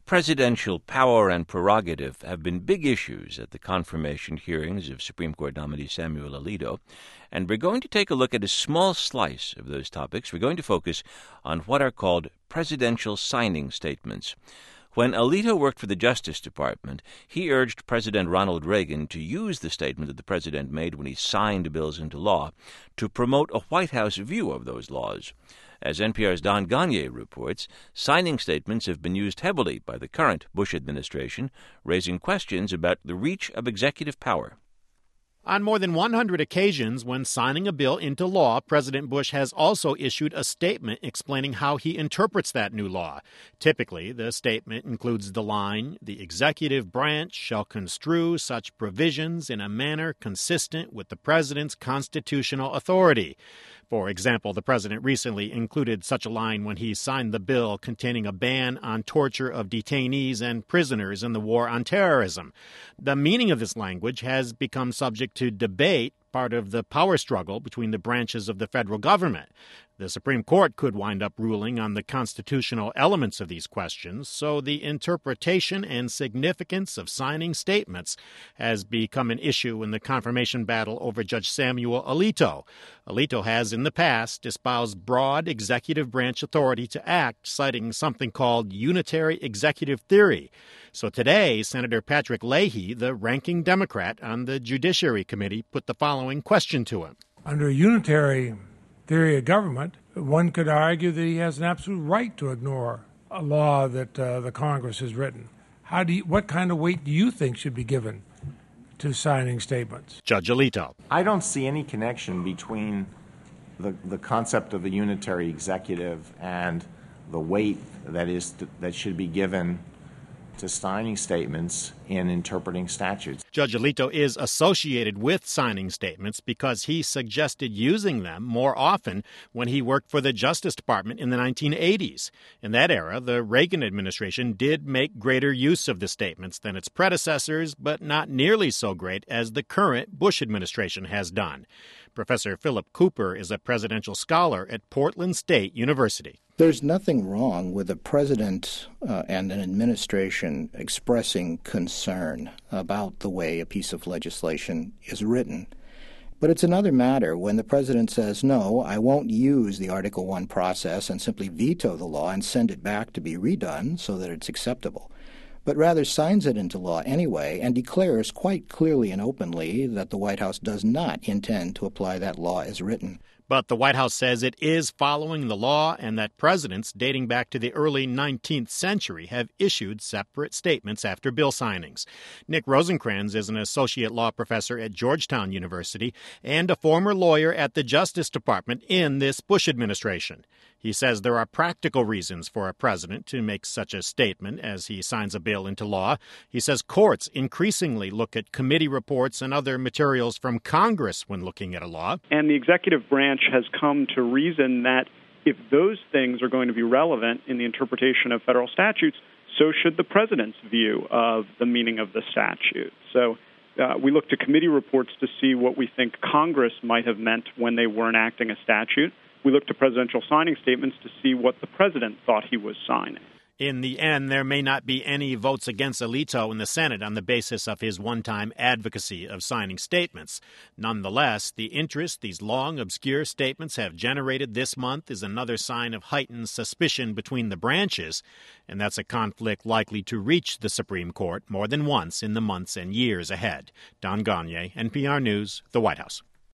Presidential power and prerogative have been big issues at the confirmation hearings of Supreme Court nominee Samuel Alito, and we're going to take a look at a small slice of those topics. We're going to focus on what are called presidential signing statements. When Alito worked for the Justice Department, he urged President Ronald Reagan to use the statement that the president made when he signed bills into law to promote a White House view of those laws. As NPR's Don Gagné reports, signing statements have been used heavily by the current Bush administration, raising questions about the reach of executive power. On more than 100 occasions, when signing a bill into law, President Bush has also issued a statement explaining how he interprets that new law. Typically, the statement includes the line, "The executive branch shall construe such provisions in a manner consistent with the president's constitutional authority." For example, the president recently included such a line when he signed the bill containing a ban on torture of detainees and prisoners in the war on terrorism. The meaning of this language has become subject to debate, part of the power struggle between the branches of the federal government. The Supreme Court could wind up ruling on the constitutional elements of these questions, so the interpretation and significance of signing statements has become an issue in the confirmation battle over Judge Samuel Alito. Alito has in the past espoused broad executive branch authority to act, citing something called unitary executive theory. So today, Senator Patrick Leahy, the ranking Democrat on the Judiciary Committee, put the following question to him. Under a unitary theory of government, one could argue that he has an absolute right to ignore a law that the Congress has written. What kind of weight do you think should be given to signing statements? Judge Alito. I don't see any connection between the concept of a unitary executive and the weight that should be given to signing statements in interpreting statutes. Judge Alito is associated with signing statements because he suggested using them more often when he worked for the Justice Department in the 1980s. In that era, the Reagan administration did make greater use of the statements than its predecessors, but not nearly so great as the current Bush administration has done. Professor Philip Cooper is a presidential scholar at Portland State University. There's nothing wrong with a president and an administration expressing concern about the way a piece of legislation is written. But it's another matter when the president says, no, I won't use the Article I process and simply veto the law and send it back to be redone so that it's acceptable, but rather signs it into law anyway and declares quite clearly and openly that the White House does not intend to apply that law as written. But the White House says it is following the law and that presidents dating back to the early 19th century have issued separate statements after bill signings. Nick Rosenkranz is an associate law professor at Georgetown University and a former lawyer at the Justice Department in this Bush administration. He says there are practical reasons for a president to make such a statement as he signs a bill into law. He says courts increasingly look at committee reports and other materials from Congress when looking at a law. And the executive branch has come to reason that if those things are going to be relevant in the interpretation of federal statutes, so should the president's view of the meaning of the statute. So we look to committee reports to see what we think Congress might have meant when they were enacting a statute. We look to presidential signing statements to see what the president thought he was signing. In the end, there may not be any votes against Alito in the Senate on the basis of his one-time advocacy of signing statements. Nonetheless, the interest these long, obscure statements have generated this month is another sign of heightened suspicion between the branches, and that's a conflict likely to reach the Supreme Court more than once in the months and years ahead. Don Gagné, NPR News, the White House.